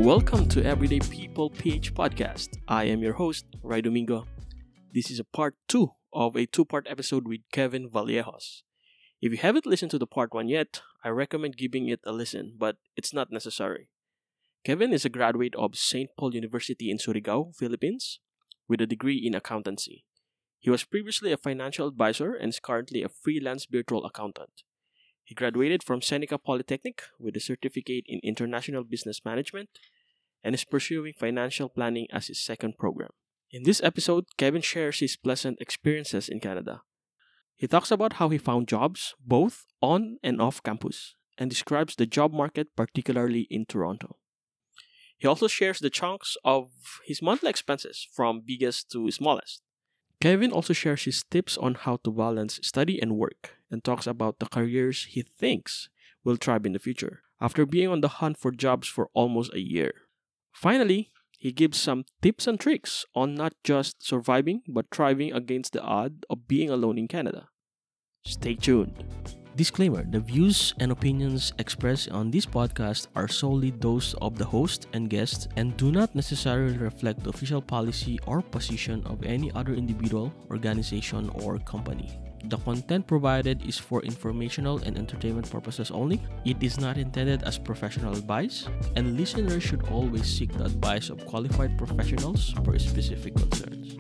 Welcome to Everyday People PH Podcast. I am your host, Ray Domingo. This is a part 2 of a two-part episode with Kevin Vallejos. If you haven't listened to the part 1 yet, I recommend giving it a listen, but it's not necessary. Kevin is a graduate of St. Paul University in Surigao, Philippines, with a degree in accountancy. He was previously a financial advisor and is currently a freelance virtual accountant. He graduated from Seneca Polytechnic with a certificate in International Business Management and is pursuing financial planning as his second program. In this episode, Kevin shares his pleasant experiences in Canada. He talks about how he found jobs both on and off campus and describes the job market, particularly in Toronto. He also shares the chunks of his monthly expenses from biggest to smallest. Kevin also shares his tips on how to balance study and work and talks about the careers he thinks will thrive in the future after being on the hunt for jobs for almost a year. Finally, he gives some tips and tricks on not just surviving but thriving against the odd of being alone in Canada. Stay tuned. Disclaimer: the views and opinions expressed on this podcast are solely those of the host and guests and do not necessarily reflect the official policy or position of any other individual, organization, or company. The content provided is for informational and entertainment purposes only. It is not intended as professional advice, and listeners should always seek the advice of qualified professionals for specific concerns.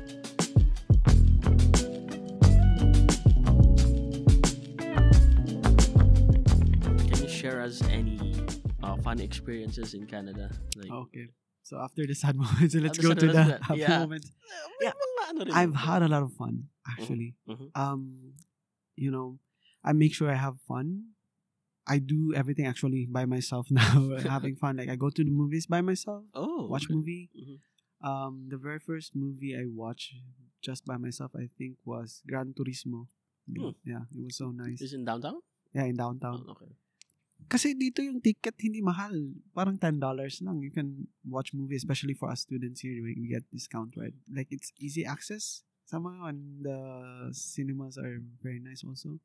Share us any funny experiences in Canada. Okay. So after the sad moments, let's go sad to the moments, happy yeah. moments. May Yeah. mga ano rin I've naman. had a lot of fun, actually. Mhm. I make sure I have fun. I do everything actually by myself now, having fun. Like I go to the movies by myself, Oh, watch okay. movie. Mhm. The very first movie I watched just by myself, I think, was Gran Turismo. Yeah, it was so nice. Is in downtown? Yeah, in downtown. Oh, okay. Kasi dito yung ticket hindi mahal. Parang $10 lang. You can watch movie, especially for us students here. We get discount, right? Like, it's easy access. Somehow, and the cinemas are very nice also.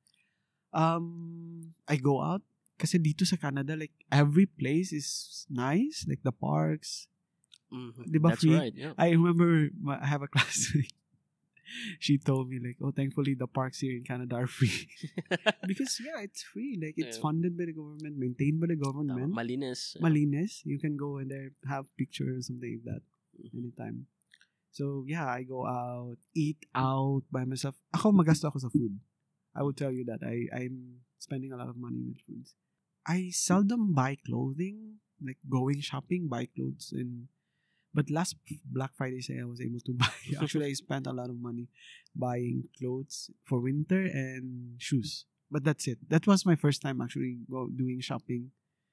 I go out. Kasi dito sa Canada, like, every place is nice. Like, the parks. Mhm. Di ba That's free? right. Yeah. I remember, I have a classmate. She told me, like, oh, thankfully, the parks here in Canada are free. Because, yeah, it's free. Like, it's Yeah. funded by the government, maintained by the Tama. government. Malinis. Malinis. You can go in there, have pictures, something like that, Mhm. anytime. So, yeah, I go out, eat out by myself. Ako, magasto ako sa food. I would tell you that. I'm spending a lot of money with foods. I seldom buy clothing, like going shopping, buy clothes. But last Black Friday, I was able to buy. Actually, I spent a lot of money buying clothes for winter and shoes. But that's it. That was my first time actually doing shopping.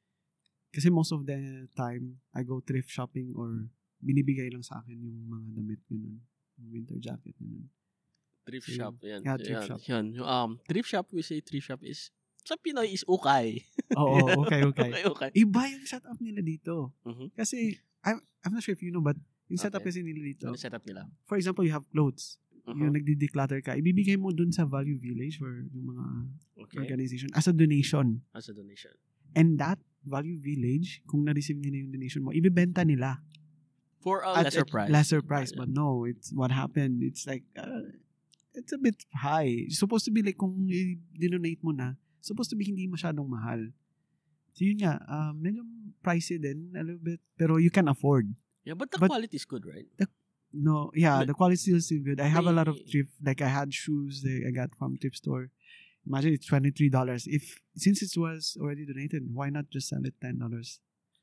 Kasi most of the time, I go thrift shopping or binibigay lang sa akin yung mga damit, yun, yung winter jacket, yun. Thrift So, shop. Yan. yeah, thrift shop. Yan. Thrift shop, we say thrift shop is, sa Pinoy is ukay. Oo, okay. Okay. Iba yung setup nila dito. Mhm. Kasi, I'm not sure if you know, but yung setup Okay. kasi nila dito, Ano setup nila? for example, you have clothes. Yung nagdi-declutter ka, ibibigay mo dun sa Value Village or yung mga Okay. organization as a donation. As a donation. And that Value Village, kung na-receive nila yung donation mo, ibibenta nila. For a At lesser price. Lesser price. Yeah. But no, it's what happened. It's like, it's a bit high. It's supposed to be like, kung i-donate mo na, supposed to be hindi masyadong mahal. So yun nga, medyo pricey din, a little bit. Pero you can afford. Yeah, but the But- quality is good, right? No, yeah, But- the quality is still good. I have a lot of May- thrift, like I had shoes that I got from thrift store. Imagine it's $23. Since it was already donated, why not just sell it $10?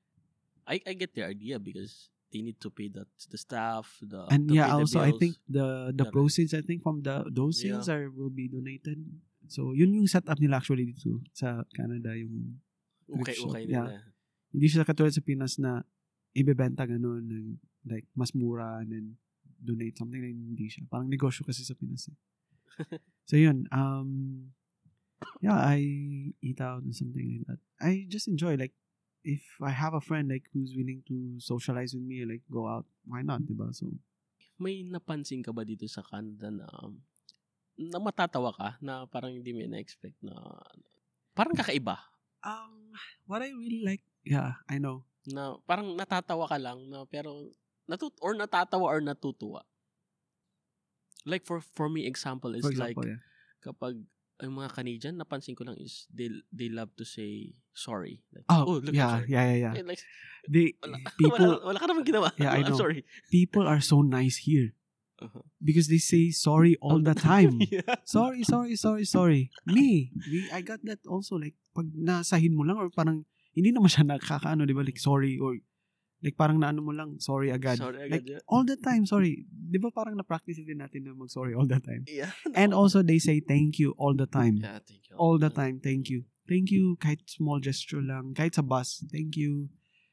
I get the idea because they need to pay the staff, And to yeah, pay the also I bills. think the Correct. proceeds from those sales will be donated. So yun yung setup nila actually dito sa Canada, yung okay thrift shop. nila. hindi siya katulad sa Pinas na ibebenta ganun ng like mas mura and then donate something na hindi siya. Parang negosyo kasi sa Pinas eh. So yun, yeah, I eat out and something like that. I just enjoy, like, if I have a friend like who's willing to socialize with me, like go out, why not, diba? So, May napansin ka ba dito sa Canada na matatawa ka na parang hindi mo na-expect na parang kakaiba? what I really like, yeah, I know. Na parang natatawa ka lang na pero natatawa or natutuwa. Like for me, example is For like example, yeah. kapag ang mga Canadian, napansin ko lang is they love to say sorry. Like, Oh, look, I'm yeah, sorry. yeah. Eh, like, They wala, people, wala ka naman ginawa. yeah, I I'm know. sorry. People are so nice here Uh-huh. because they say sorry all the time. Yeah. Sorry. I got that also. Like, pag nasahin mo lang or parang, hindi naman siya nakakaano, di ba? Like, sorry or, like, parang naano mo lang, sorry agad. Sorry agad, Like, yeah. all the time, sorry. Di ba parang na-practice din natin na mag-sorry all the time? Yeah. And also, they say thank you all the time. Yeah, thank you. All the time, thank you. Thank you, kahit small gesture lang, kahit sa bus, thank you.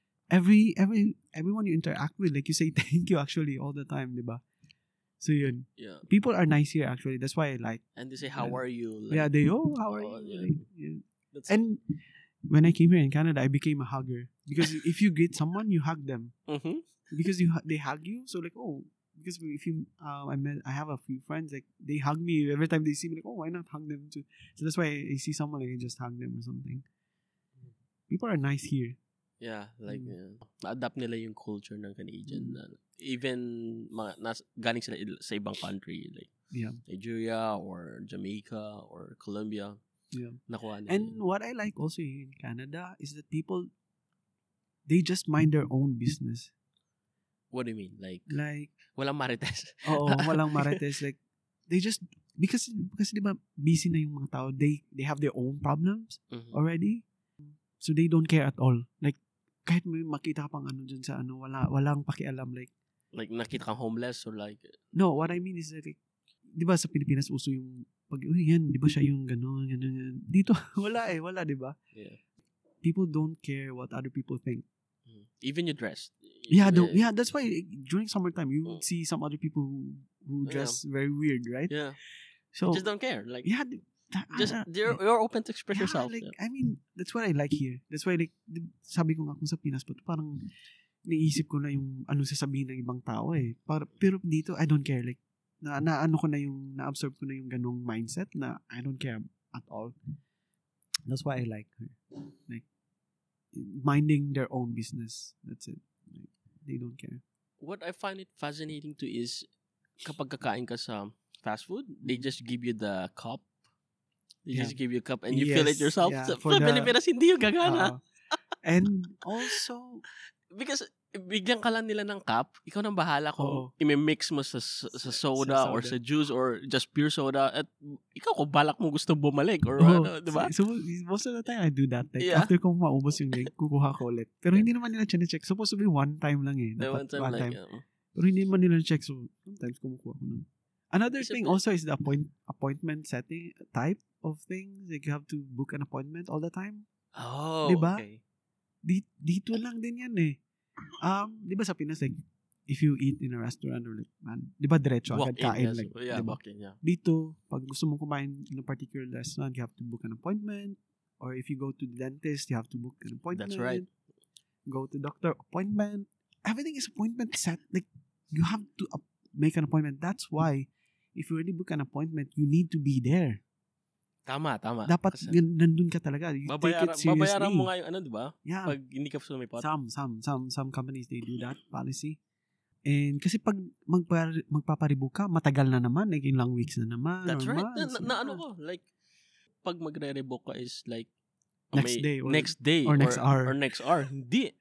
Everyone you interact with, like, you say thank you actually all the time, di ba? So yun. Yeah. People are nice here actually. That's why I like. And they say, how are you? Like, Yeah, they, how are oh, you? yeah. Like, yeah. That's And when I came here in Canada, I became a hugger. Because if you greet someone, you hug them. Mhm. Because they hug you. So like, because if you, I have a few friends, like, they hug me every time they see me, like, why not hug them too? So that's why I see someone, like, I just hug them or something. People are nice here. Yeah, like na-adapt nila yung culture ng Canadian. Na, even galing sila sa ibang country like Yeah. Nigeria or Jamaica or Colombia. Yeah. Nakuha nila. And what I like also in Canada is that people, they just mind their own business. What do you mean? Like walang marites. Oo, walang marites. Like, they just, because di ba, busy na yung mga tao. They have their own problems already. So they don't care at all. Like, kahit may makita ka pang ano dyan sa ano, walang pakialam. Like nakita kang homeless or like... No, what I mean is like, di ba sa Pilipinas uso yung, yan, di ba siya yung gano'n. Dito, wala, di ba? Yeah. People don't care what other people think. Even you dress. Yeah, that's why during summertime, you would see some other people who dress very weird, right? Yeah. So, just don't care. Like, yeah, just you're open to express yourself. Like, yeah. I mean, that's what I like here. That's why, like, sabi ko nga kung sa Pinas, but parang naisip ko na yung ano sasabihin ng ibang tao eh. Pero dito, I don't care. Like, na-absorb ko na yung ganong mindset na I don't care at all. That's why I like her. Like, minding their own business. That's it. Like, they don't care. What I find it fascinating too is kapag kakain ka sa fast food, they just give you the cup. They just give you a cup and you fill it yourself. Yeah, Sa Pilipinas, hindi yung gagana. And also, because bigyan ka lang nila ng cup, ikaw nang bahala kung i-mix mo sa soda or sa juice or just pure soda. At ikaw kung balak mo gusto bumalik or ano, di ba? So, most of the time I do that. Like, after kong maubos yung drink, kukuha ko ulit. Pero hindi naman nila check. Supposed to be one time lang eh. Dapat one time. Pero hindi naman nila check. So, sometimes kumukuha ko nun. Another thing also is the appointment setting type of things. Like, you have to book an appointment all the time. Oh, diba? Okay. Dito lang din yan eh. Di ba sa Pinas, like, if you eat in a restaurant or like, di ba diretso agad kain? Like, yeah, diba? walk in, yeah. Dito, pag gusto mong kumain in a particular restaurant, you have to book an appointment. Or if you go to the dentist, you have to book an appointment. That's right. Go to doctor, appointment. Everything is appointment set. Like, you have to make an appointment. That's why, if you already book an appointment, you need to be there. Tama. Dapat nandun ka talaga. You take it seriously. Babayaran mo nga yung ano, di ba? Yeah. Pag hindi ka sumipot. Some companies, they do that policy. And kasi pag magpaparibo ka, matagal na naman. Like, ilang weeks na naman. That's right. Months, na ano ko, like, pag magre-revoke ka is like, next day or next hour. Or next hour. Hindi.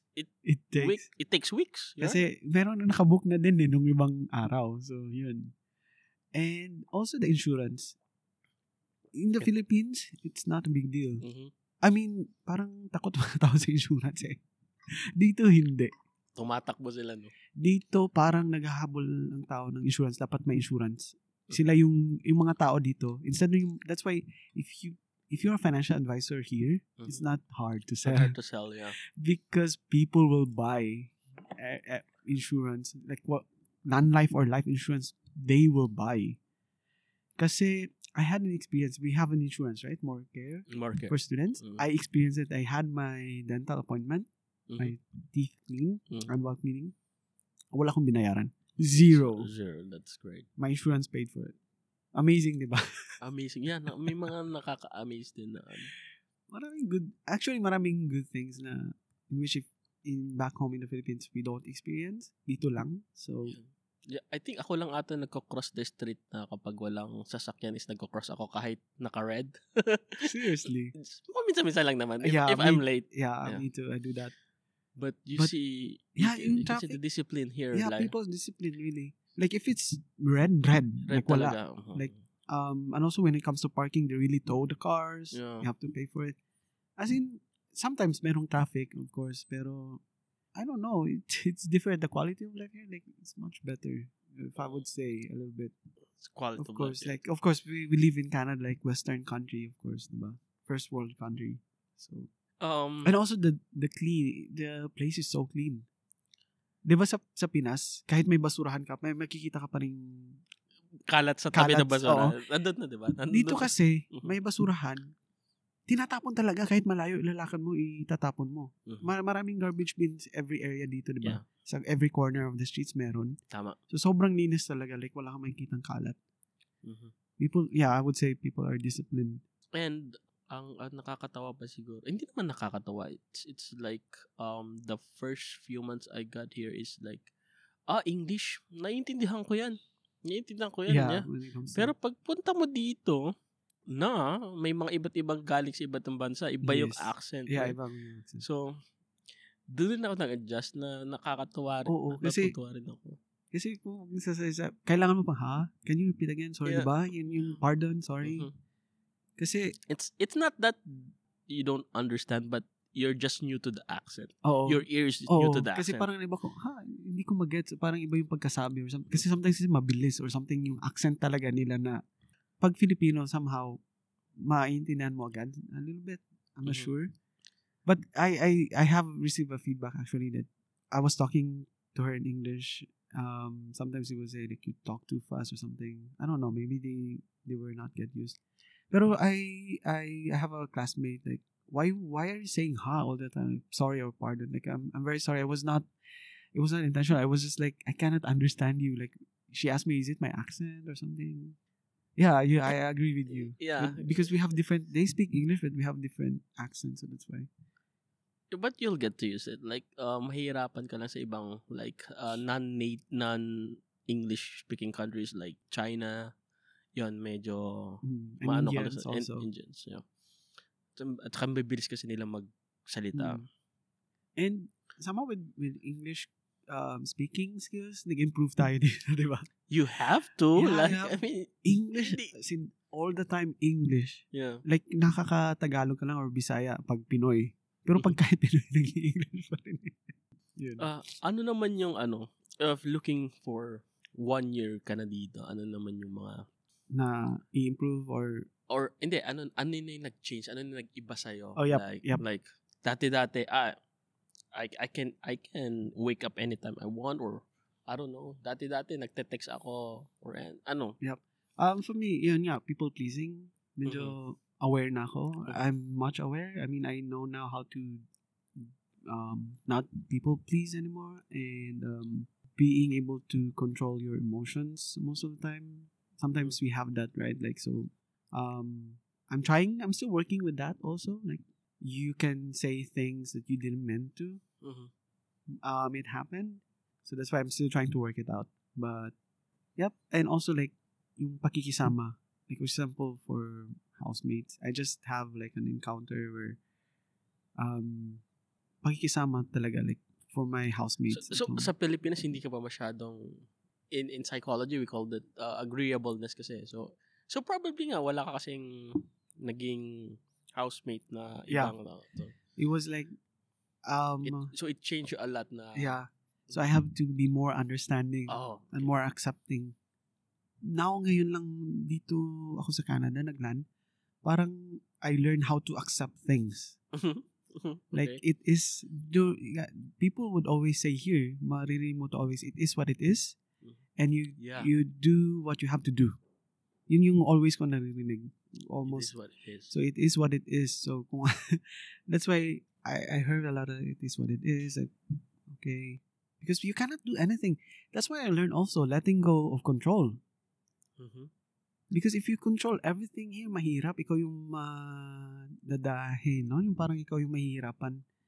It takes weeks. Kasi meron na nakabook na din nung ibang araw. So, yun. And also the insurance. In the Philippines, it's not a big deal. Mm-hmm. I mean, parang takot mga tao sa insurance eh. Dito, hindi. Tumatakbo sila, no? Dito, parang naghahabol ang tao ng insurance. Dapat may insurance. Sila yung mga tao dito. Instead yung, that's why, if you're a financial advisor here, it's not hard to sell. Hard to sell, yeah. Because people will buy insurance. Like, non-life or life insurance, they will buy. Kasi, I had an experience. We have an insurance, right? More care. For students. Mm-hmm. I experienced it. I had my dental appointment. Mm-hmm. My teeth clean. Mm-hmm. I'm well cleaning. Wala akong binayaran. Zero. That's great. My insurance paid for it. Amazing, di ba? Amazing. Yeah, may mga nakaka-amaze din na ano. Maraming good things na in which back home in the Philippines, we don't experience. Dito lang. So, Yeah, I think ako lang ata nagko-cross the street na kapag walang sasakyan is nagko-cross ako kahit naka-red. seriously. Minsan-minsan lang naman. If, Yeah, if I'm late. Yeah, Yeah. me too. I do that. But you But, see, yeah, you yung can see the traffic. discipline here. Yeah, like, people's discipline, really. Like, if it's red. red Like, wala. talaga. Like, and also when it comes to parking, they really tow the cars. Yeah. You have to pay for it. As in, sometimes merong traffic, of course, pero I don't know. It's different. The quality of life here, like, it's much better. If I would say a little bit. It's quality Of of course, life, yeah. like, of course, we live in Canada, like Western country, of course, diba? First world country. So, and also the place is so clean. Di ba sa Pinas, kahit may basurahan ka, may makikita ka pa rin. kalat sa tabi ng Kalat, basura. oo. Nandun na, di ba? Dito kasi, Mhm. may basurahan, tinatapon talaga kahit malayo, ilalakad mo, itatapon mo. Mhm. Maraming garbage bins every area dito, di Yeah. ba? Sa every corner of the streets meron. Tama. So, sobrang linis talaga. Like, wala kang makikitang kalat. Mhm. People, yeah, I would say people are disciplined. And ang nakakatawa pa siguro. Hindi naman nakakatawa. It's like the first few months I got here is like English. Naiintindihan ko 'yan. Yeah, when it comes to... Pero pagpunta mo dito may mga iba't ibang galing sa iba't ibang bansa, iba yung Yes. accent. Yeah, right? ibang accent. So doon ako nag-adjust na nakakatuwa rin. Oo, kasi- Natutuwa rin ako. Kasi kung kailangan mo pa, ha? Can you repeat again? Sorry, Yeah. diba? Yung pardon, sorry. Mhm. Kasi, It's not that you don't understand, but you're just new to the accent. oo. Your ears is Oo, new to the kasi accent. parang iba ko, hindi ko mag-gets. Parang iba yung pagkasabi or something. Kasi sometimes kasi mabilis or something yung accent talaga nila na pag Filipino, somehow, maintindihan mo agad. A little bit. I'm not Mhm. sure. But I have received a feedback actually that I was talking to her in English. Sometimes he would say like you talk too fast or something. I don't know. Maybe they were not get used. Pero I have a classmate like why are you saying ha all the time? Sorry or pardon. Like I'm very sorry. It was not intentional. I was just like I cannot understand you. Like she asked me, is it my accent or something? Yeah, I agree with you. Yeah. Because we have different. They speak English, but we have different accents, so that's why. But you'll get to use it. Like, mahirapan ka lang sa ibang, like, non-English speaking countries like China. Yun, medyo, And maano ka lang Indians sa also. Indians. Yeah. At saka mabilis kasi nila magsalita. And somehow with English speaking skills, nag-improve tayo dito, di ba? You have to. Yeah, like, yeah. I mean, English, Hindi. as in, all the time English. yeah. Like, nakaka-Tagalog ka lang or Bisaya pag Pinoy. Pero pag kahit Pinoy, nag-English pa rin. Yun. Ano naman yung of looking for 1 year ka na dito, ano naman yung mga, Na i-improve or hindi, ano na yung nag-change, ano na nag-iba sa'yo? Oh, yep, Like, yep. like, dati, I can wake up anytime I want, or, I don't know, dati, nagte-text ako, or ano. for me, yun nga, people pleasing. Medyo aware na ako. I'm much aware. I mean, I know now how to not people please anymore, and being able to control your emotions most of the time. Sometimes we have that, right? Like, so I'm still working with that also. Like, you can say things that you didn't meant to. It happened. So that's why I'm still trying to work it out. But yep, and also like yung pakikisama. Like, for example, for housemates, I just have like an encounter where pakikisama talaga, like for my housemates. So at home. sa Pilipinas, hindi ka pa masyadong, in psychology, we call that agreeableness kasi. So probably nga, wala ka kasing naging housemate na Yeah. ibang na. So, It was like it changed you a lot na. yeah. So I have to be more understanding Oh. and more accepting. Now, ngayon lang dito ako sa Canada, nagland, parang I learned how to accept things. Like, Okay. it is, people would always say here, maririnig mo to always, it is what it is, and Yeah. you do what you have to do. Yun yung always ko naririnig. It Almost. is what it is. So, it is what it is. So, kung, that's why I heard a lot of it is what it is. Like, okay. Because you cannot do anything. That's why I learned also letting go of control. Mhm. Because if you control everything here, mahirap. Ikaw yung dadahin, no? Yung parang ikaw yung mahihirapan.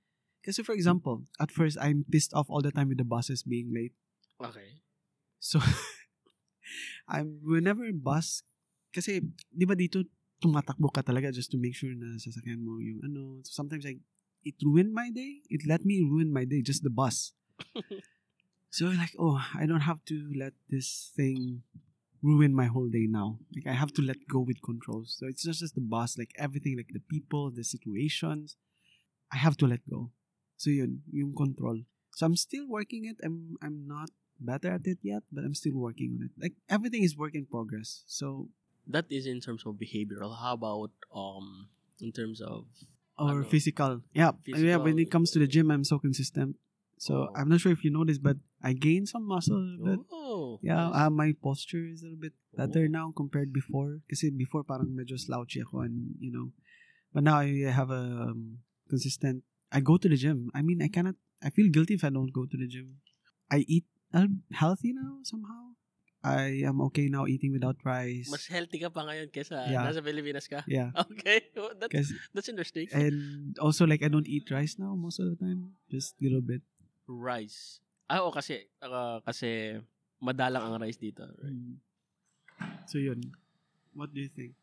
Kasi for example, at first, I'm pissed off all the time with the buses being late. Okay. So, whenever bus, kasi, di ba dito, tumatakbo ka talaga just to make sure na sasakyan mo yung ano. So sometimes, it ruined my day. It let me ruin my day, just the bus. So, like, oh, I don't have to let this thing ruin my whole day now. Like, I have to let go with controls. So, it's not just the bus, like, everything, like, the people, the situations, I have to let go. So, yun, yung control. So, I'm still working it. I'm not better at it yet, but I'm still working on it. Like, everything is work in progress. So, that is in terms of behavioral. How about in terms of or physical? Yeah, yeah. When it comes to the gym, I'm so consistent. So I'm not sure if you noticed, but I gained some muscle. But yeah, nice. my posture is a little bit better now compared before. Kasi before parang medyo slouchy ako, and you know, but now I have a consistent. I go to the gym. I mean, I feel guilty if I don't go to the gym. I eat healthy now somehow. I am okay now eating without rice. Mas healthy ka pa ngayon kaysa nasa Pilipinas ka? Yeah. Okay. That's interesting. And also, like, I don't eat rice now most of the time. Just a little bit. Rice. Oo, kasi madalang ang rice dito. Right? So, yun. What do you think?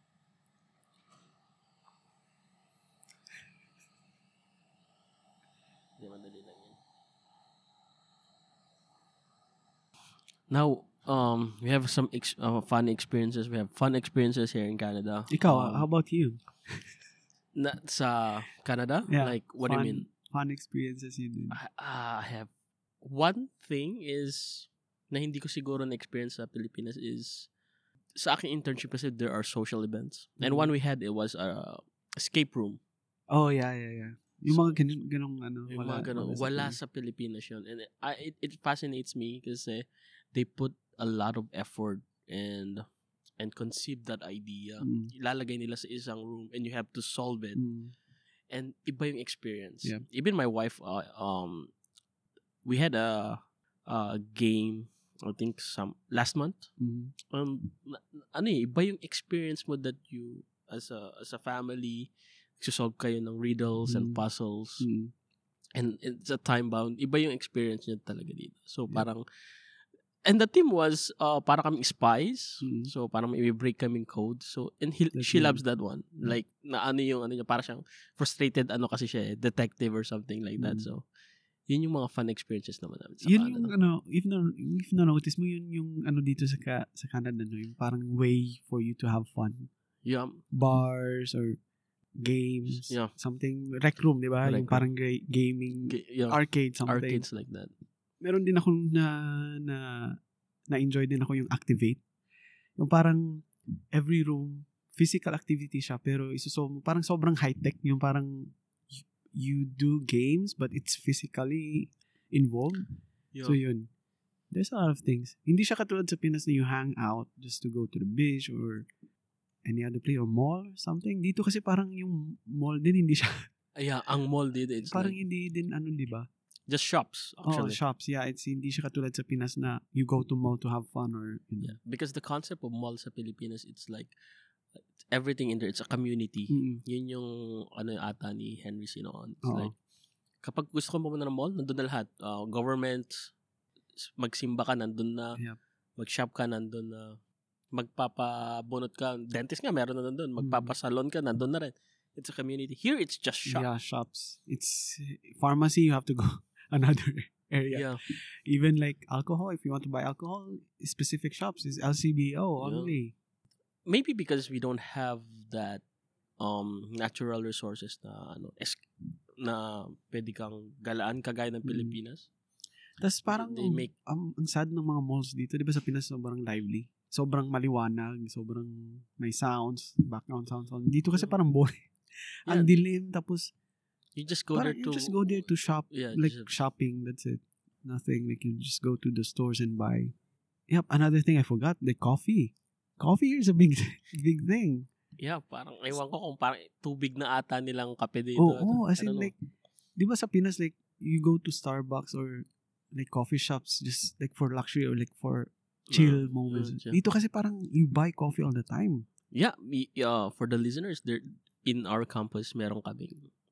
Madali lang yan. Now, we have some fun experiences. We have fun experiences here in Canada. Ikaw, how about you? Sa Canada? Yeah, like, what do you mean? Fun experiences you did. I have one thing is na hindi ko siguro na-experience sa Pilipinas is sa aking internship kasi there are social events. And one we had, it was escape room. Oh, yeah. Yung mga ganong wala sa Pilipinas yun. And it fascinates me kasi they put a lot of effort and conceive that idea. Ilalagay nila sa isang room and you have to solve it. And iba yung experience. Yeah. Even my wife, we had a game, I think last month. Iba yung experience mo that you as a family solve kayo ng riddles and puzzles. And it's a time bound. Iba yung experience niya talaga dito. So parang and the team was para kaming spies. So parang may break kaming code. So and she loves that one. Like na yung niya para siyang frustrated kasi siya detective or something like that. So yun yung mga fun experiences naman namin sa yun Canada. Yung if na notice mo yun yung dito sa Canada yung parang way for you to have fun. Yeah. Bars or games, something rec room, di ba? Yung parang gaming arcade something. Arcades like that. Meron din ako na-enjoy din ako yung Activate. Yung parang every room, physical activity siya, pero parang sobrang high-tech. Yung parang you do games, but it's physically involved. So yun. There's a lot of things. Hindi siya katulad sa Pinas na you hang out just to go to the beach or any other place or mall or something. Dito kasi parang yung mall din, hindi siya. Ang mall dito, it's parang like, hindi din di ba? Just shops, actually. Oh, shops. Yeah, hindi siya katulad sa Pinas na you go to mall to have fun or Yeah, because the concept of mall sa Pilipinas, it's like everything in there. It's a community. Yun yung ata ni Henry Sinoon. It's like kapag gusto ko pumunta ng mall, nandun na lahat. Government, magsimba ka, nandun na. Yep. Mag-shop ka, nandun na. Magpapabunot ka. Dentist nga, meron na nandun. Magpapasalon ka, nandun na rin. It's a community. Here, it's just shops. Yeah, shops. It's pharmacy, you have to go another area. Yeah. Even like alcohol, if you want to buy alcohol, specific shops is LCBO only. Maybe because we don't have that natural resources na pwede kang galaan kagaya ng Pilipinas. Tapos parang ang sad ng mga malls dito, di ba sa Pinas sobrang lively? Sobrang maliwanag, sobrang may sounds, background sounds. Dito kasi parang boring. Ang dilim, tapos you just go there to shop, like shopping, that's it. Nothing, like you just go to the stores and buy. Yep, another thing I forgot, the coffee. Coffee here is a big thing. Yeah, parang ewan ko kung parang tubig na ata nilang kape dito. Oh, as in like, di ba sa Pinas, like, you go to Starbucks or like coffee shops just like for luxury or like for chill moments. Dito kasi parang you buy coffee all the time. Yeah, for the listeners, there in our campus, meron kaming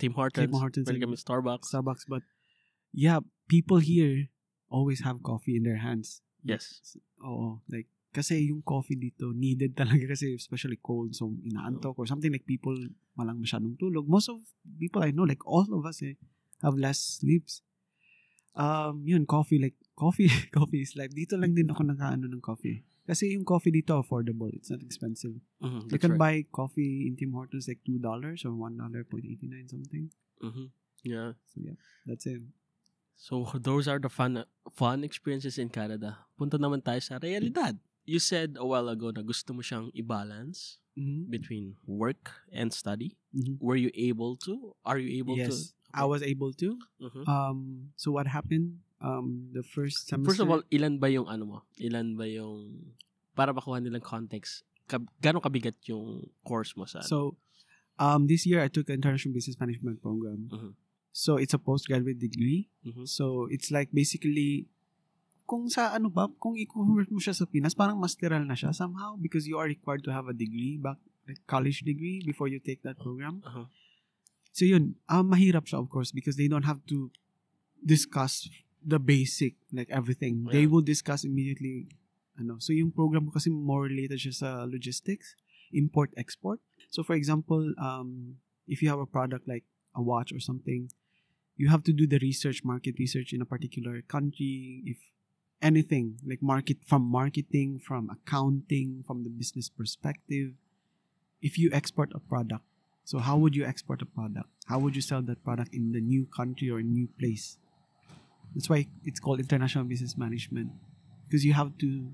Tim Hortons. Tim Hortons Pwede and kami Starbucks. Starbucks. But yeah, people here always have coffee in their hands. Yes. Oo. Like, kasi yung coffee dito, needed talaga kasi especially cold. So, inaantok or something like people walang masyadong tulog. Most of people I know, like all of us have less sleeps. Yun, coffee is like, dito lang din ako nakaano ng coffee. Kasi yung coffee dito affordable. It's not expensive. You can buy coffee in Tim Hortons like $2 or $1.89 something. Yeah. So yeah, that's it. So those are the fun experiences in Canada. Punta naman tayo sa realidad. You said a while ago na gusto mo siyang i-balance between work and study. Were you able to? Are you able to? Yes, I was able to. So what happened? The first semester. First of all, ilan ba yung ano mo? Ilan ba yung para makuha nilang context? Gano'ng kabigat yung course mo sa? So, this year I took an international business management program. So it's a postgraduate degree. So it's like basically kung sa ano ba, kung i-convert mo siya sa Pinas, parang masteral na siya somehow because you are required to have a degree, like college degree before you take that program. So yun, mahirap siya of course because they don't have to discuss the basic, like everything. They will discuss immediately. So yung program ko kasi more related siya sa logistics, import-export. So for example, if you have a product like a watch or something, you have to do the market research in a particular country. If anything, like marketing, from accounting, from the business perspective. If you export a product, so how would you export a product? How would you sell that product in the new country or new place? That's why it's called international business management. Because you have to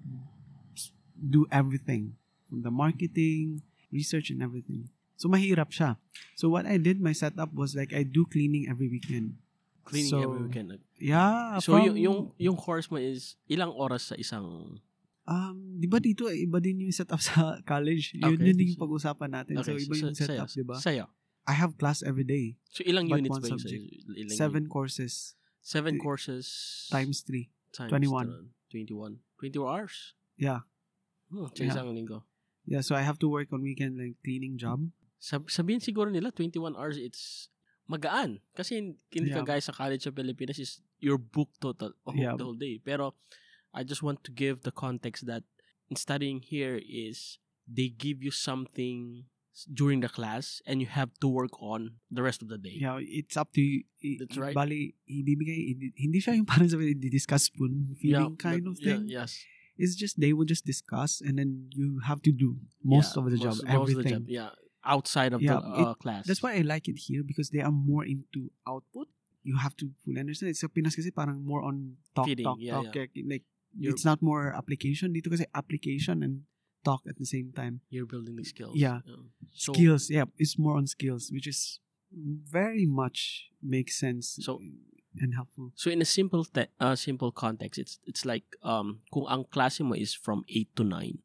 do everything. From the marketing, research, and everything. So, mahirap siya. So, what I did, my setup was like, I do cleaning every weekend. Every weekend? Yeah. So, yung course mo is ilang oras sa isang... di ba dito, iba din yung setup sa college. Yun yung pag-usapan natin. Okay. So, iba yung setup, di ba? Sa'yo? I have class every day. So, ilang but units one ba yung subject. Ilang 7 courses. 7 courses? Times 3. 21. 21 hours? Yeah. Sa isang linggo. Yeah, so I have to work on weekend like cleaning job. Sabihin siguro nila 21 hours it's magaan kasi hindi ka guys sa college sa Pilipinas is your book total the whole day. Pero I just want to give the context that in studying here is they give you something during the class and you have to work on the rest of the day. Yeah, it's up to you. That's right. Bali, hindi siya yung parang sabi discuss spoon feeding kind of thing. Yes. It's just they will just discuss and then you have to do most of the job, everything. Outside of the class. That's why I like it here because they are more into output. You have to fully understand. It's sa Pinas kasi parang more on talk. Like it's not more application. Dito kasi application and talk at the same time. You're building the skills. Yeah. Skills. Yeah, it's more on skills, which is very much makes sense. And helpful. So in a simple context, it's like kung ang klase mo is from 8 to 9,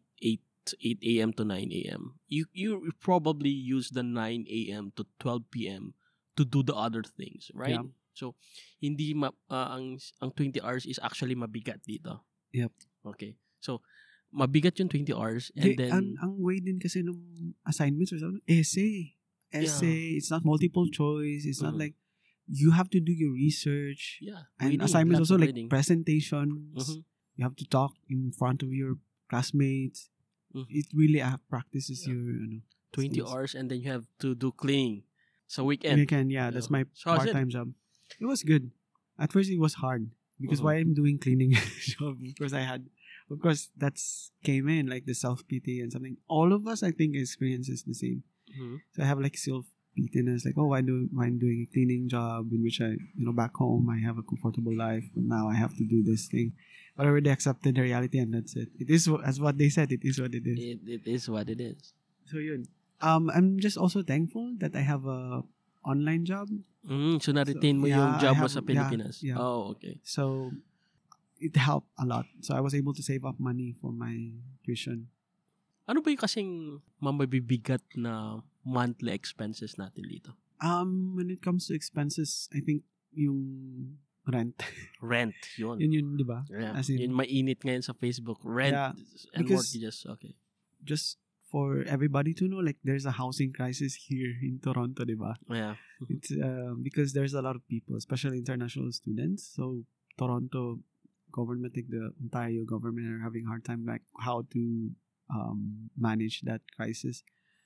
8 a.m. to 9 a.m. You probably use the 9 a.m. to 12 p.m. to do the other things, right? Yeah. So hindi ang 20 hours is actually mabigat dito. Yep. Okay. So mabigat yung 20 hours and then ang way din kasi nung assignments or something, essay. It's not multiple choice. It's not like you have to do your research. Yeah. And assignments also like presentations. You have to talk in front of your classmates. It really practices your 20 hours and then you have to do cleaning. So weekend. That's my part-time job. It was good. At first it was hard because why I'm doing cleaning job because of course that's came in like the self-pity and something. All of us I think experiences the same. So I have like self-pitiness, like I'm doing a cleaning job in which I back home I have a comfortable life, but now I have to do this thing. But I already accepted the reality and that's it. It is as what they said. It is what it is. It is what it is. So yun. I'm just also thankful that I have a online job. So na-retain mo yung job mo sa Pilipinas. Yeah. Oh, okay. So it helped a lot. So I was able to save up money for my tuition. Ano ba yung kasing mabibigat na monthly expenses natin dito? When it comes to expenses, I think yung rent. Rent, yun. Yun, di ba? Yeah. As in, yun mainit ngayon sa Facebook. Rent and because mortgages. Okay. Just for everybody to know, like there's a housing crisis here in Toronto, diba? Yeah. It's because there's a lot of people, especially international students. So Toronto government, like the Ontario government, are having a hard time like how to manage that crisis.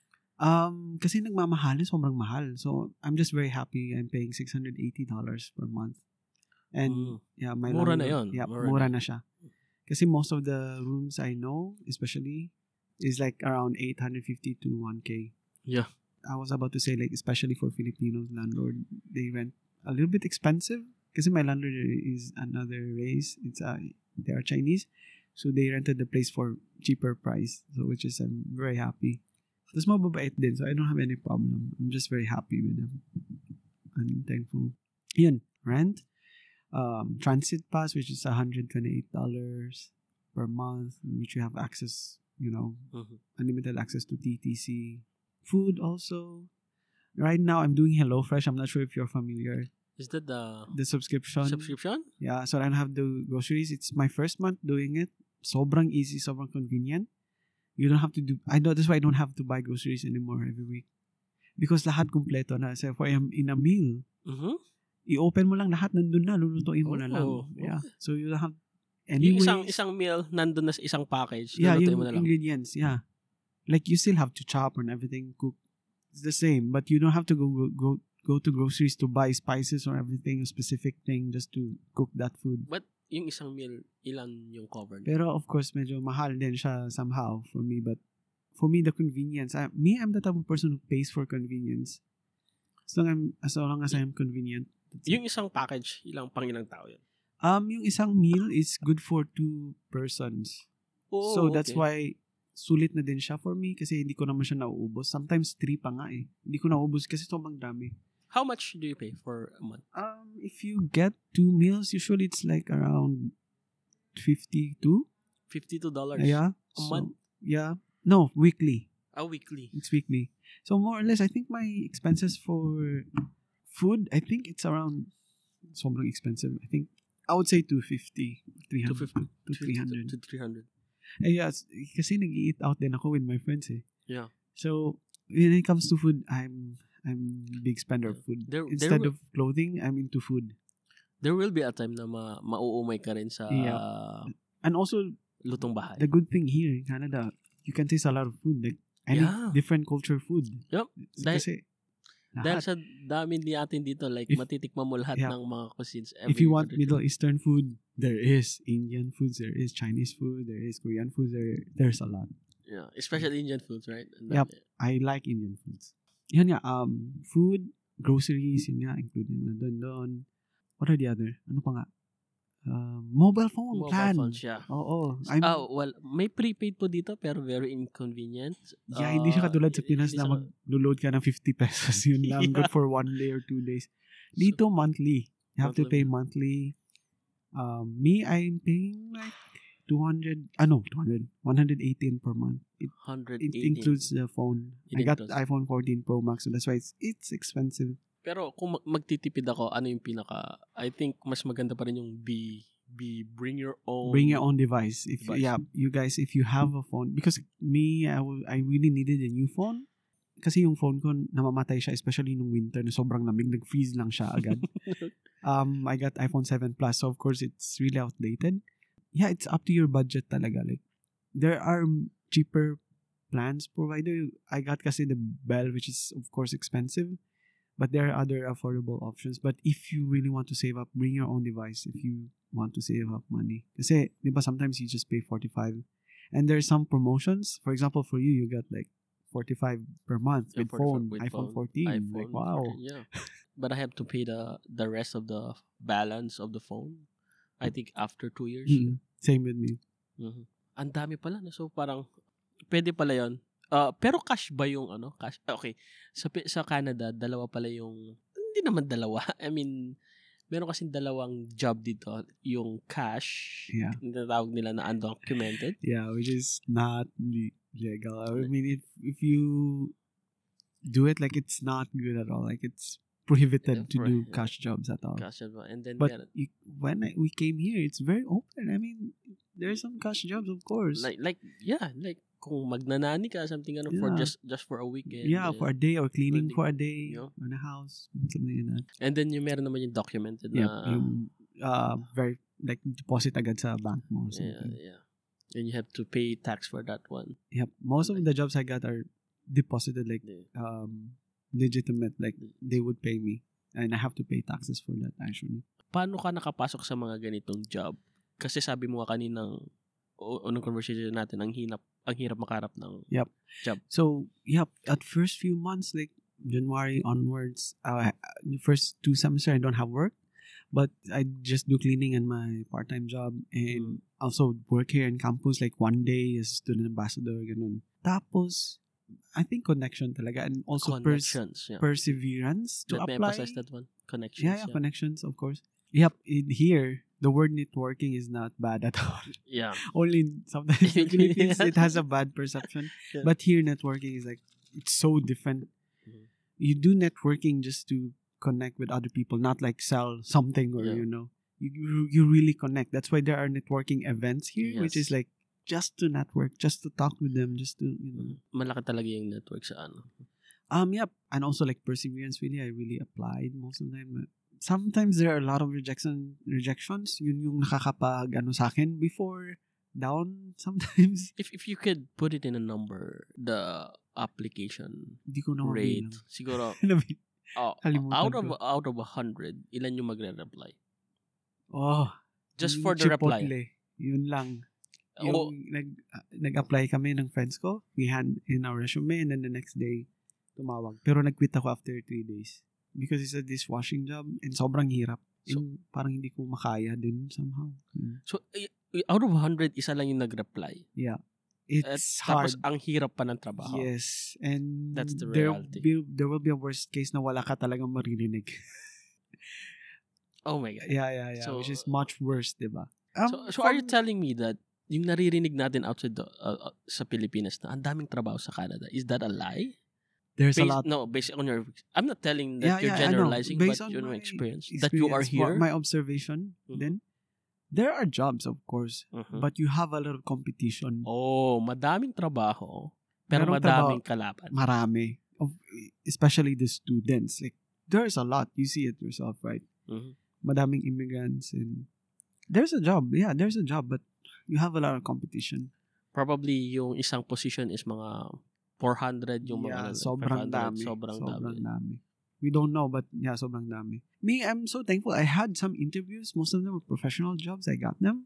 Kasi nagmamahalin, sobrang mahal. So I'm just very happy. I'm paying $680 per month. And yeah, my Mura na landlord- yun. Yeah, Mura mura na. na siya. Kasi most of the rooms I know, especially, is like around 850 to 1K. Yeah. I was about to say, like, especially for Filipino landlord, they rent a little bit expensive. Kasi my landlord is another race. They are Chinese. So they rented the place for cheaper price. So which is, I'm very happy. Tapos mababait din. So I don't have any problem. I'm just very happy with them. I'm thankful. Yun, rent. Transit pass, which is $128 per month, which you have access, unlimited access to TTC. Food also. Right now, I'm doing HelloFresh. I'm not sure if you're familiar. Is that the The subscription. subscription? Yeah, so I don't have the groceries. It's my first month doing it. Sobrang easy, sobrang convenient. You don't have to do, I know, that's why I don't have to buy groceries anymore every week. Because lahat kumpleto na. So for in a meal, Mm-hmm. i-open mo lang lahat, nandun na, lulutuin mo na lang. Oh, Yeah. So you don't have Yung anyways. isang meal nandun na sa isang package. Yeah, lulutuin yung mo na lang. ingredients, yeah. Like you still have to chop and everything, cook. It's the same, but you don't have to go to groceries to buy spices or everything, a specific thing just to cook that food. But yung isang meal, ilan yung covered? Pero of course, medyo mahal din siya somehow for me. But for me, the convenience. I'm the type of person who pays for convenience. As long as I'm convenient. That's it. Yung isang package, pang ilang tao yun? Yung isang meal is good for 2 persons. Oh, So that's okay. why sulit na din siya for me kasi hindi ko naman siya nauubos. Sometimes 3 pa nga eh. Hindi ko nauubos kasi sobrang dami. How much do you pay for a month? If you get 2 meals, usually it's like around 52. $52 Yeah. a month? Yeah. No, weekly. Weekly. It's weekly. So more or less, I think my expenses for food, I think it's around sobrang expensive. I think I would say 250, 300 to 300. To 300. Yeah, kasi nag-eat out din ako with my friends eh. Yeah. So when it comes to food, I'm big spender of food. Instead of clothing, I'm into food. There will be a time na mauumay ka rin sa And also, lutong bahay. the good thing here in Canada, you can taste a lot of food. Like any different culture food. Yep. Kasi Dahil sa dami natin dito, like matitikman mo lahat ng mga cuisines. If you want Middle Eastern food, there is Indian foods, there is Chinese food, there is Korean food, there's a lot. Yeah, especially Indian foods, right? And Yep, I like Indian foods. Yun nga, food, groceries, yun nga, including na doon. What are the other? Ano pa nga? Mobile phone plan. Mobile phones, yeah. Oo. Well, may prepaid po dito pero very inconvenient. Yeah, hindi siya katulad sa Pinas na mag-load ka ng 50 pesos. Yun lang, good for 1 day or 2 days. Dito, monthly. You have to pay monthly. Me, I'm paying like 118 per month. It 118. includes the phone. I got iPhone 14 Pro Max, so that's why it's expensive. Pero kung magtitipid ako, ano yung I think mas maganda pa rin yung bring your own device. You guys, if you have a phone, because me, I really needed a new phone. Kasi yung phone ko namamatay siya, especially nung winter na sobrang lamig, nag-freeze lang siya agad. I got iPhone 7 Plus, so of course it's really outdated. Yeah, it's up to your budget talaga. Like there are cheaper plans provider. I got kasi the Bell, which is of course expensive. But there are other affordable options. But if you really want to save up, bring your own device if you want to save up money. Kasi, di ba, sometimes you just pay 45. And there's some promotions. For example, for you got like 45 per month with phone, iPhone 14. Like, wow. 14, yeah. But I have to pay the rest of the balance of the phone. I think after 2 years. Mm-hmm. Same with me. Mm-hmm. Ang dami pala. So, parang, pwede pala yon. Pero cash ba yung cash? Okay. Sa Canada, dalawa pala yung, hindi naman dalawa. I mean, meron kasing dalawang job dito. Yung cash, tinatawag nila na undocumented. Yeah, which is not legal. I mean, if you do it, like, it's not good at all. Like, it's prohibited to do cash jobs at all. Cash job. And then, but when we came here, it's very open. I mean, there's some cash jobs, of course. Like kung magnanani ka, something for Yeah. just for a weekend. Yeah, for a day or cleaning day. for a day Yeah. on a house, something like that. And then yung meron naman yung documented Yep, na yung very like deposit agad sa bank mo or something. yeah. And you have to pay tax for that one. Yep, most of the jobs I got are deposited like legitimate, like they would pay me and I have to pay taxes for that actually. Paano ka nakapasok sa mga ganitong job? Kasi sabi mo kaninang unang conversation natin, ang hirap makaharap ng job. So, at first few months, like January onwards, the first 2 semesters I don't have work, but I just do cleaning and my part-time job and also work here in campus like one day as a student ambassador, ganun. Tapos, I think connection talaga and also connections, perseverance to apply. Emphasize that one. Connections. Yeah, connections, of course. Yep, here, the word networking is not bad at all. Yeah. Only sometimes in Philippines, it has a bad perception. Yeah. But here, networking is like, it's so different. Mm-hmm. You do networking just to connect with other people, not like sell something or, you really connect. That's why there are networking events here, which is like, just to network, just to talk with them, just to, Malaki talaga yung network sa ano. Yep. And also like perseverance, really, I really applied most of the time. Sometimes there are a lot of rejections. Yun yung nakakapag sa akin before down sometimes. If you could put it in a number, the application Di ko na rate, siguro out of 100, ilan yung magre-reply? Just for the Chipotle. reply. Yun lang. Yung nag-apply kami ng friends ko. We hand in our resume and then the next day tumawag. Pero nag-quit ako after 3 days. Because it's a dishwashing job and sobrang hirap. So, parang hindi ko makaya din somehow. So, out of 100, isa lang yung nag-reply. Yeah. It's hard. Tapos, ang hirap pa ng trabaho. Yes. And that's the reality. There will be a worst case na wala ka talagang maririnig. Oh my God. Yeah. So, which is much worse, diba? So are you telling me that yung naririnig natin outside sa Pilipinas na ang daming trabaho sa Canada, is that a lie? There's a lot. No, based on your... I'm not telling that you're generalizing, but your experience. That you are here. My observation, then, there are jobs, of course, but you have a lot of competition. Madaming trabaho, pero madaming kalaban. Marami. Especially the students. Like, there's a lot. You see it yourself, right? Madaming immigrants and... There's a job. Yeah, there's a job, but you have a lot of competition. Probably yung isang position is mga 400 yung mga sobrang 500, dami. Sobrang dami. We don't know, but yeah, sobrang dami. Me, I'm so thankful. I had some interviews. Most of them were professional jobs. I got them.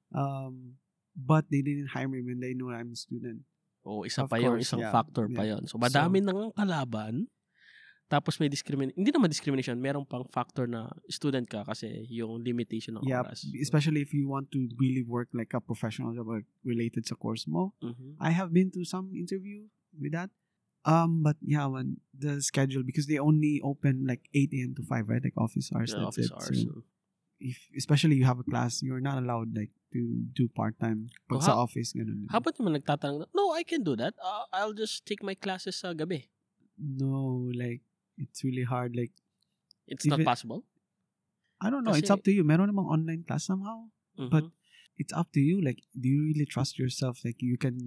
But they didn't hire me when they knew I'm a student. Isa pa yun. Isang factor pa yun. So, madami nang kalaban. Tapos may hindi naman discrimination, merong pang factor na student ka kasi yung limitation ng oras. Especially if you want to really work like a professional job related sa course mo. I have been to some interview with that. But yeah, when the schedule, because they only open like 8 a.m. to 5, right? Like office hours. Yeah, office hours. So, especially you have a class, you're not allowed like to do part-time pag sa office. Ganun. How about naman nagtatanong, no, I can do that. I'll just take my classes sa gabi. No, like, it's really hard. Like, it's not possible? I don't know. Kasi, it's up to you. Meron namang online class somehow. But it's up to you. Like, do you really trust yourself? Like,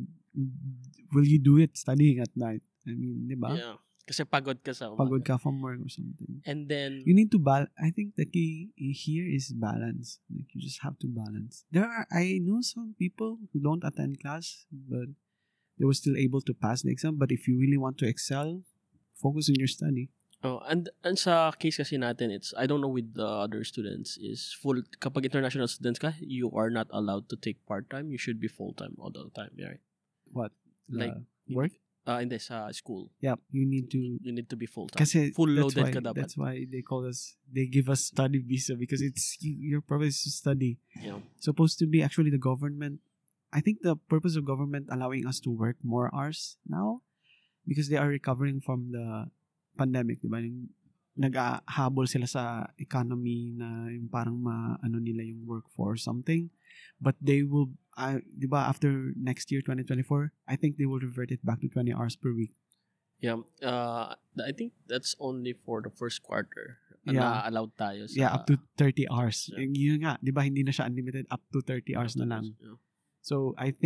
will you do it studying at night? I mean, di ba? Yeah. Kasi pagod ka sa umaga. Pagod ka from work or something. And then, you need to I think the key here is balance. Like, you just have to balance. I know some people who don't attend class, but they were still able to pass the exam. But if you really want to excel, focus on your study. And sa case kasi natin, I don't know with the other students, is kapag international students ka, you are not allowed to take part-time. You should be full-time all the time, right? What? Like, work? Hindi, sa school. Yeah, you need to be full-time. Kasi full-loaded ka dapat. That's why they give us study visa because it's your purpose is to study. Yeah. Supposed to be actually the government. I think the purpose of government allowing us to work more hours now because they are recovering from the pandemic, diba? Nag-ahabol sila sa economy na yung parang nila yung work for something. But they will, diba, after next year, 2024, I think they will revert it back to 20 hours per week. Yeah. I think that's only for the first quarter. Na allowed tayo sa... up to 30 hours. Yeah. Yun nga, diba, hindi na siya unlimited, up to 30 hours na lang. Yeah. So, I think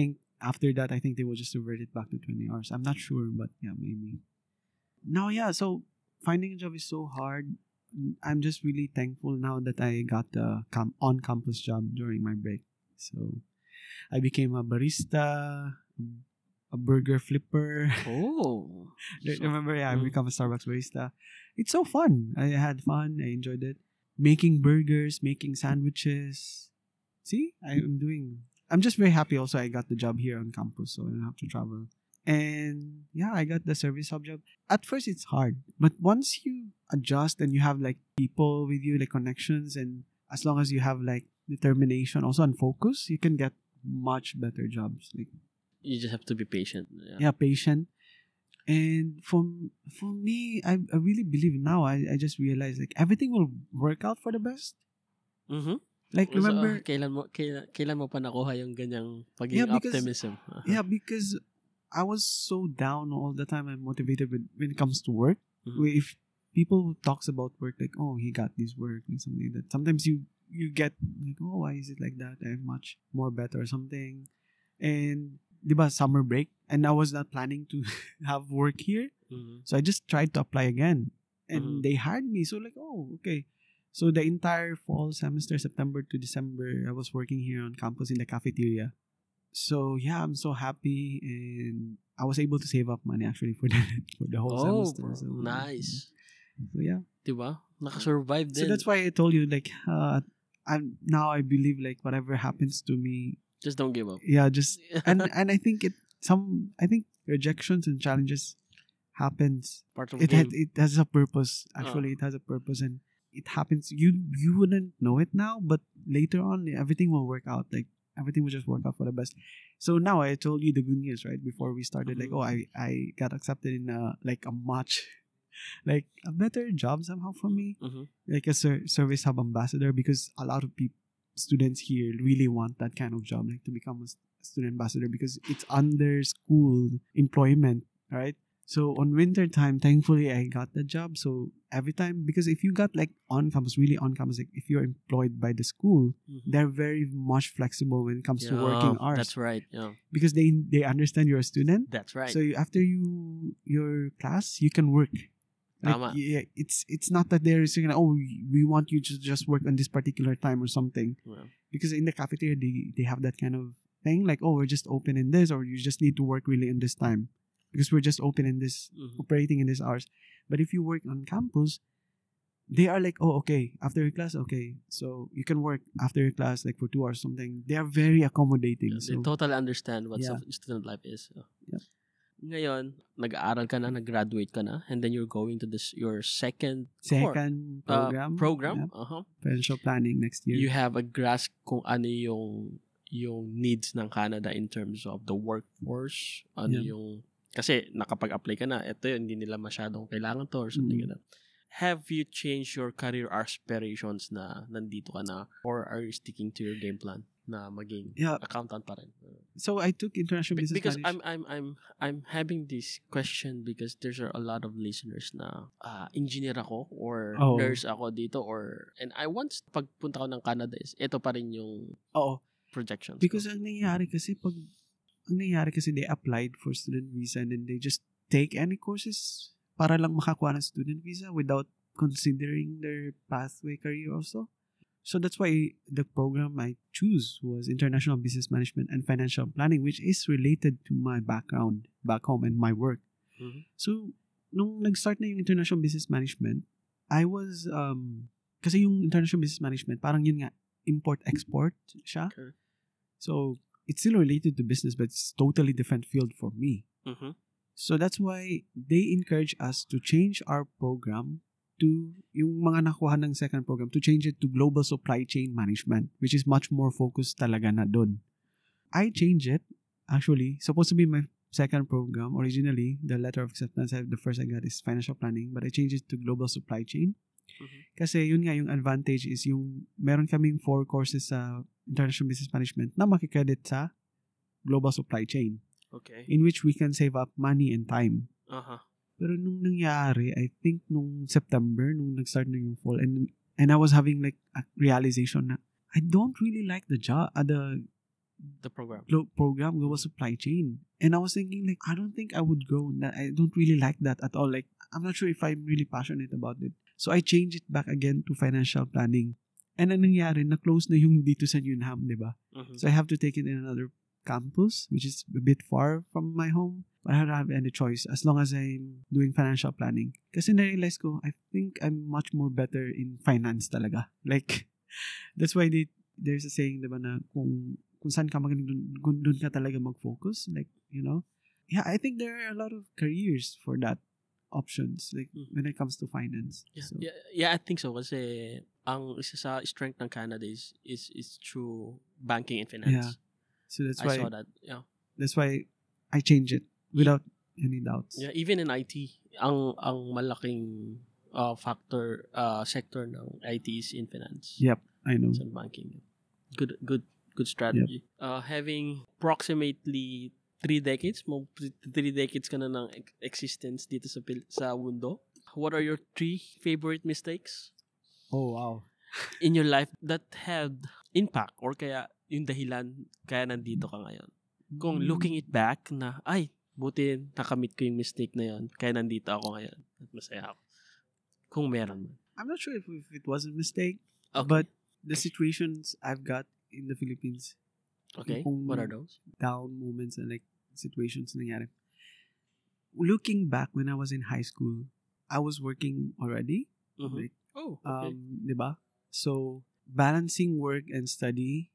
after that, I think they will just revert it back to 20 hours. I'm not sure, but yeah, maybe. Now, yeah, so finding a job is so hard. I'm just really thankful now that I got the on-campus job during my break. So I became a barista, a burger flipper. Oh. Remember, yeah, I become a Starbucks barista. It's so fun. I had fun. I enjoyed it. Making burgers, making sandwiches. See, I'm just very happy also I got the job here on campus, so I don't have to travel. And yeah, I got the service hub job. At first, it's hard. But once you adjust and you have like people with you, like connections, and as long as you have like determination also and focus, you can get much better jobs. Like, You just have to be patient. yeah, patient. And for me, I really believe now. I just realized like everything will work out for the best. Mm-hmm. Like remember, Kailan mo pa nakuha yung ganyang pagiging Yeah, because- optimism? yeah, because I was so down all the time and motivated when it comes to work. Mhm. If people talks about work like, oh, he got this work and something like that, sometimes you get like, oh, why is it like that? I'm much more better or something. And diba, summer break, and I was not planning to have work here, Mhm. so I just tried to apply again, and Mhm. they hired me. So like, oh, okay. So the entire fall semester, September to December, I was working here on campus in the cafeteria. So yeah, I'm so happy, and I was able to save up money actually for the whole semester. So nice. So yeah, Diba? Nakasurvive din. so that's why I told you like, I believe like whatever happens to me, Just don't give up. yeah, just and I think I think rejections and challenges happens. Part of It game. has a purpose. Actually, it has a purpose, and it happens. You wouldn't know it now, but later on, everything will work out. Like everything will just work out for the best. So now I told you the good news, right? Before we started, like, Mhm. oh, I got accepted in like a much, like a better job somehow for me, Mhm. like a service hub ambassador, because a lot of students here really want that kind of job, like to become a student ambassador, because it's under school employment, right? So on winter time, thankfully I got the job. So every time, because if you got like on campus, really on campus, like if you're employed by the school, Mhm. they're very much flexible when it comes to working hours, That's right. Yeah. because they understand you're a student. That's right. So after your class, you can work. Like, Tama. yeah, it's not that they're saying, oh, we want you to just work on this particular time or something. Yeah. Because in the cafeteria, they have that kind of thing, like, oh, we're just open in this, or you just need to work really in this time, because we're just open in this, Mhm. operating in these hours. But if you work on campus, they are like, oh, okay, after your class, okay, so you can work after your class like for 2 hours something. They are very accommodating. They So totally understand what Yeah. student life is. Yeah. Ngayon, nag-aaral ka na, nag-graduate ka na, and then you're going to your second second program, program. yeah, Uh-huh. financial planning next year. You have a grasp kung ano yung needs ng Canada in terms of the workforce. Ano Yeah. yung kasi nakapag-apply ka na, ito yun, hindi nila masyadong kailangan to or something like that. Have you changed your career aspirations na nandito ka na, or are you sticking to your game plan na maging Yeah. accountant pa rin? So I took international business Because management. I'm having this question because there's a lot of listeners na engineer ako or Oh. nurse ako dito, and I want pagpunta ko ng Canada is ito pa rin yung Oo. projections Because ko. ang nangyayari kasi they applied for student visa, and then they just take any courses para lang makakuha ng student visa without considering their pathway career also. So that's why the program I choose was International Business Management and Financial Planning, which is related to my background back home and my work. Mhm. So, nung nag-start na yung International Business Management, I was, kasi yung International Business Management, parang yun nga, import-export siya. Okay. So, it's still related to business, but it's totally different field for me. Mhm. So, that's why they encourage us to change our program to, yung mga nakuha ng second program, to change it to Global Supply Chain Management, which is much more focused talaga na dun. I changed it, actually. Supposed to be my second program. Originally, the letter of acceptance, the first I got is Financial Planning, but I changed it to Global Supply Chain. Mhm. Kasi yun nga, yung advantage is yung meron kaming 4 courses sa International Business Management na makikredit sa Global Supply Chain, Okay. in which we can save up money and time. Uh-huh. Pero nung nangyari, I think nung September, nung nag-start na yung fall, and I was having like a realization na I don't really like the job, the program. program was supply chain. And I was thinking, like, I don't think I would go in that. I don't really like that at all. Like, I'm not sure if I'm really passionate about it. So I changed it back again to financial planning. And ang nangyari, na-close na yung dito sa Newnham, di ba? Mhm. So I have to take it in another campus, which is a bit far from my home. But I don't have any choice as long as I'm doing financial planning. Kasi na-realize ko, I think I'm much more better in finance talaga. Like, that's why there's a saying, di ba, na kung saan ka magaling, dun ka talaga mag-focus. Like, you know? Yeah, I think there are a lot of careers for that options, like, when it comes to finance. Yeah, So, yeah, I think so. Kasi ang isa sa strength ng Canada is through banking and finance. Yeah. So that's I why saw that. Yeah. that's why I change it without any doubts. Yeah, even in IT, ang malaking factor sector ng IT is in finance. Yep, I know. And banking. Good strategy. Having approximately 3 decades, 3 decades ka na ng existence dito sa mundo. What are your 3 favorite mistakes Oh, wow. in your life that had impact or kaya yung dahilan kaya nandito ka ngayon? Kung looking it back na, ay, buti nakamit ko yung mistake na yon kaya nandito ako ngayon at masaya ako. Kung meron man. I'm not sure if it was a mistake, Okay. but the situations I've got in the Philippines, Okay, kung what are those? down moments and like situations nangyari. Looking back when I was in high school, I was working already. Mhm. Like, Oh, okay. diba? So, balancing work and study,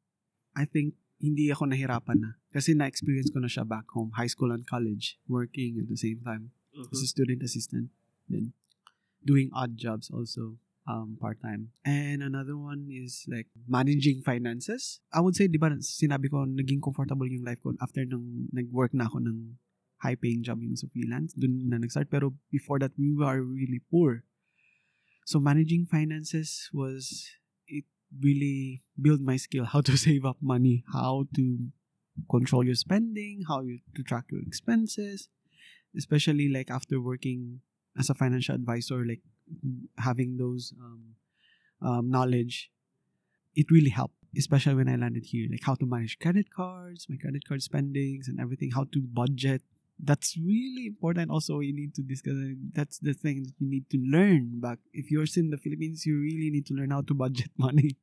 I think hindi ako nahirapan na. Kasi na-experience ko na siya back home, high school and college, working at the same time as a student assistant. Then, doing odd jobs also, part-time. And another one is like managing finances. I would say, di ba, sinabi ko, naging comfortable yung life ko after nang nag-work na ako ng high-paying job yung sa freelance. Doon na nag-start. Pero before that, we were really poor. So managing finances it really built my skill, how to save up money, how to control your spending, to track your expenses, especially like after working as a financial advisor, like having those knowledge, it really helped, especially when I landed here, like how to manage credit cards, my credit card spendings and everything, how to budget. That's really important also. You need to discuss. That's the thing that you need to learn back. If you're still in the Philippines, you really need to learn how to budget money.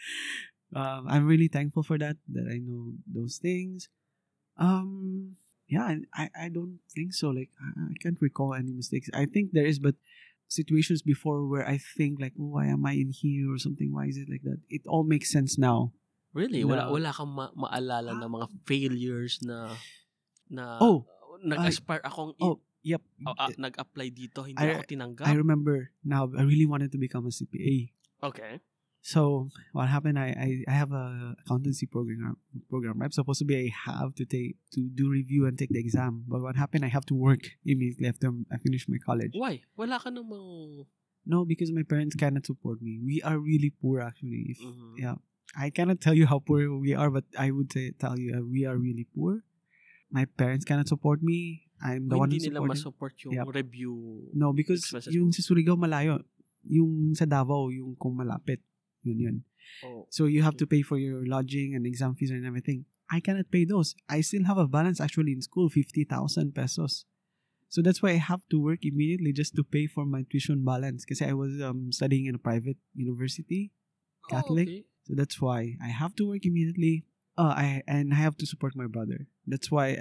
I'm really thankful for that I know those things. Yeah, I don't think so. Like, I can't recall any mistakes. I think there is, but situations before where I think like, oh, why am I in here or something? Why is it like that? It all makes sense now. Really? No. Wala kang maalala na mga failures na Oh, nag-aspire akong yep. nag-apply dito, hindi I- ako tinanggap. I remember now. I really wanted to become a CPA. Okay. So what happened? I have a accountancy program. I'm supposed to be. I have to do review and take the exam. But what happened? I have to work immediately after I finish my college. Why? Wala ka namang... No, because my parents cannot support me. We are really poor actually. Mhm. Yeah, I cannot tell you how poor we are, but I would tell you we are really poor. My parents cannot support me. I'm the one who Hindi nila supported. ma-support yung Yep. review. No, because expenses yung mo. sa Surigao malayo. Yung sa Davao, yung kung malapit. Yun. Oh. So you have to pay for your lodging and exam fees and everything. I cannot pay those. I still have a balance actually in school, 50,000 pesos. So that's why I have to work immediately just to pay for my tuition balance. Kasi I was studying in a private university, Catholic. Okay. So that's why I have to work immediately. I have to support my brother. That's why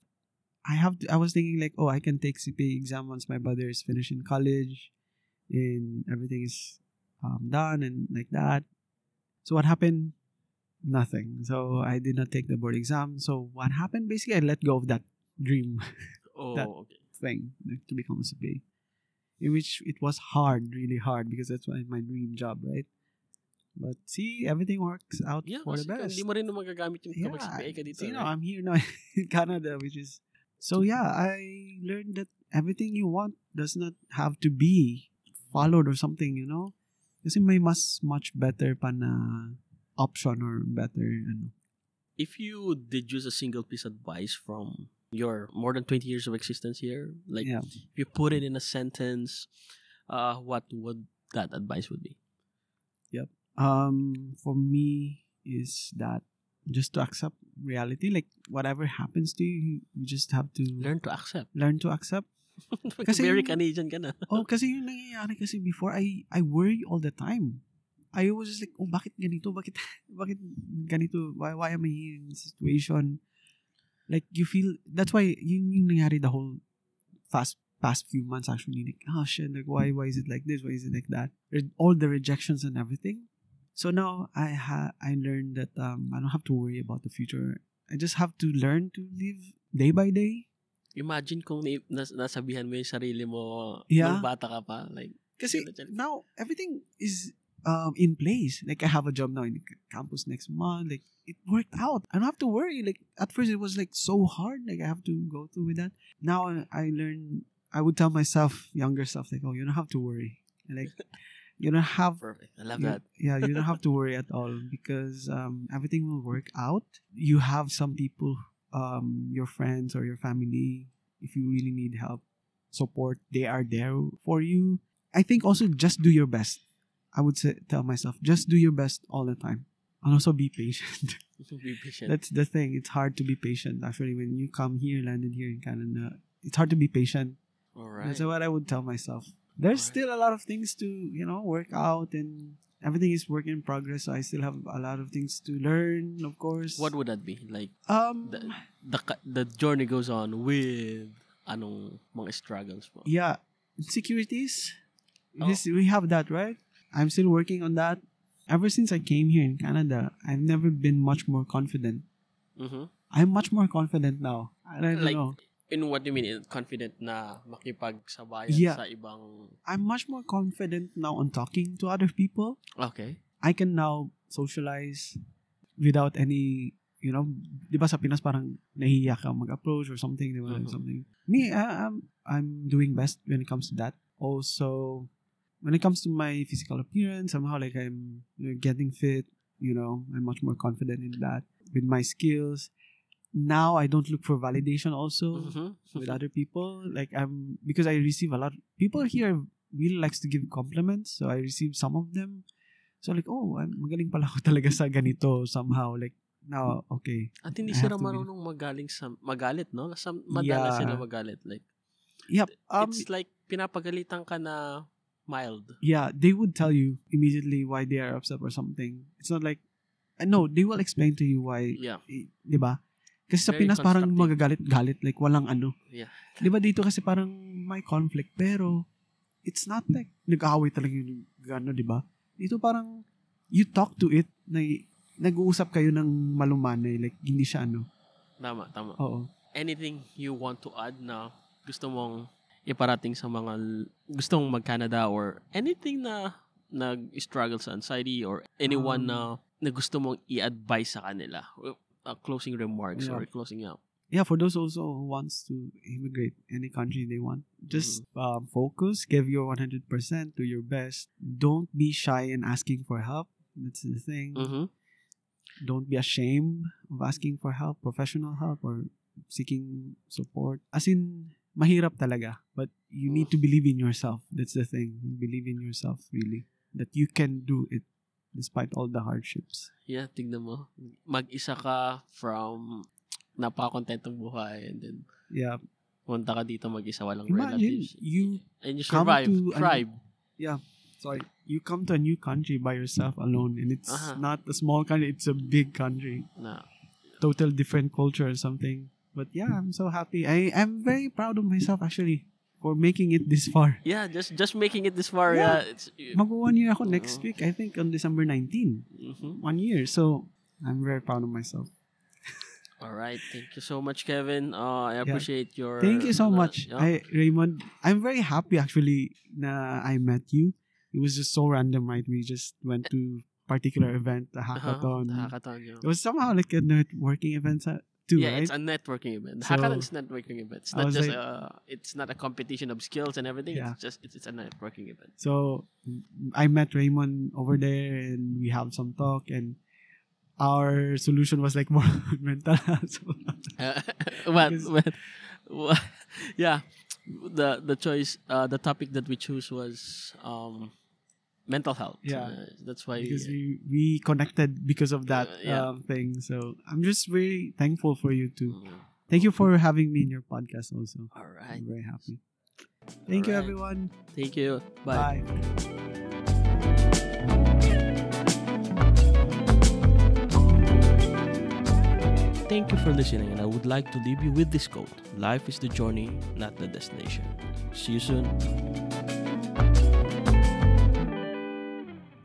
I was thinking like, oh, I can take CPA exam once my brother is finished in college and everything is done and like that. So what happened? Nothing. So I did not take the board exam. So what happened? Basically, I let go of that dream, Oh, That- okay. thing, like, to become a CPA. In which it was hard, really hard, because that's my dream job, right? But see, everything works out Yeah, for the kasi best. hindi mo rin naman magagamit yung Yeah, kapag-CPA ka dito. so, right? I'm here now in Canada, which is so. Yeah, I learned that everything you want does not have to be followed or something. Kasi may much better pa na option or better. If you did use a single piece of advice from your more than 20 years of existence here, like Yeah. if you put it in a sentence, what would that advice would be? For me is that just to accept reality. Like whatever happens to you, you just have to Learn to accept. learn to accept. Kasi Very yung- Canadian ka na. Oh, kasi yung nangyayari kasi before, I worry all the time. I was just like, oh, bakit ganito? Bakit ganito? Why am I here in this situation? Like, you feel, that's why, yung nangyari the whole past few months actually, like, oh shit, like, why is it like this? Why is it like that? All the rejections and everything. So now, I learned that I don't have to worry about the future. I just have to learn to live day by day. Imagine kung nasabihan mo yung sarili mo Yeah. nung bata ka pa. Like, Kasi now, everything is in place. Like, I have a job now in campus next month. Like, it worked out. I don't have to worry. Like, at first, it was like so hard. Like, I have to go through with that. Now, I learned, I would tell myself, younger self, like, oh, you don't have to worry. Like, you don't have, perfect. I love that. yeah, you don't have to worry at all because everything will work out. You have some people, your friends or your family, if you really need help, support, they are there for you. I think also just do your best. I would tell myself, just do your best all the time. And also be patient. Be patient. That's the thing. It's hard to be patient. Actually, when you come here, landed here in Canada, it's hard to be patient. All right. That's what I would tell myself. There's Alright. still a lot of things to, work out, and everything is work in progress. So I still have a lot of things to learn, of course. What would that be? Like, Um, the journey goes on with anong mga struggles mo? yeah, insecurities. Oh. We have that, right? I'm still working on that. Ever since I came here in Canada, I've never been much more confident. Mm-hmm. I'm much more confident now. I don't Like, know. in what do you mean? Confident na makipagsabayan Yeah. sa ibang... I'm much more confident now on talking to other people. Okay. I can now socialize without any, di ba sa Pinas parang nahihiya ka mag-approach or something, di ba? Mhm. Something. Me, I'm doing best when it comes to that. Also, when it comes to my physical appearance, somehow like I'm getting fit, I'm much more confident in that. With my skills, now I don't look for validation also Mm-hmm. with other people. Like because I receive a lot. People here really likes to give compliments, so I receive some of them. So like, oh, magaling pala ako talaga sa ganito somehow. Like now, okay. At hindi I sila have to be- marunong magalit, no? Madalas Yeah. sila magalit. Like, Yep. it's like pinapagalitan ka na mild. Yeah, they would tell you immediately why they are upset or something. It's not like, no, they will explain to you why. Yeah. Di ba? Kasi sa Very Pinas parang constructive. magagalit-galit, like walang ano. Yeah. Di ba dito kasi parang may conflict, pero it's not like nag-aaway talaga yung gano, di ba? Dito parang you talk to it, nag-uusap kayo ng malumanay, like hindi siya ano. Tama. Oo. Anything you want to add na gusto mong iparating sa mga gustong mag-Canada or anything na nag-struggle sa anxiety or anyone na gusto mong i-advise sa kanila? Closing remarks Yeah. or closing out. Yeah, for those also who wants to immigrate any country they want, just focus, give your 100%, do your best. Don't be shy in asking for help. That's the thing. Mm-hmm. Don't be ashamed of asking for help, professional help, or seeking support. As in, mahirap talaga. But you need to believe in yourself. That's the thing. Believe in yourself, really. That you can do it despite all the hardships. Yeah, tignan mo. Mag-isa ka from napaka-contentong buhay and then Yeah. punta ka dito mag-isa, walang Imagine, relatives. you And you come survive. to Thrive. you come to a new country by yourself alone, and it's not a small country, it's a big country. Na, Total different culture or something. But yeah, I'm so happy. I'm very proud of myself actually for making it this far. yeah, just making it this far. Yeah. Yeah, it's Mag-1 year ako next week, I think on December 19. mhm. 1 year. So, I'm very proud of myself. All right. Thank you so much, Kevin. I appreciate your Thank you so much. yeah. Raymond, I'm very happy actually na I met you. It was just so random, right? We just went to particular event, the hackathon. The hackathon, yeah. It was somehow like a networking event too, Yeah, right? it's a networking event. So- Hackathon is a networking event. It's I not was just like- it's not a competition of skills and everything. Yeah. It's a networking event. So I met Raymond over there, and we have some talk, and our solution was like more mental health. So, What? Yeah, the choice, the topic that we choose was mental health. Yeah. That's why because we connected because of that thing. So I'm just very thankful for you too. Thank you for having me in your podcast also. All right. I'm very happy. Thank you, Alright. everyone. Thank you. Bye. Bye. Thank you for listening, and I would like to leave you with this quote: life is the journey, not the destination. See you soon.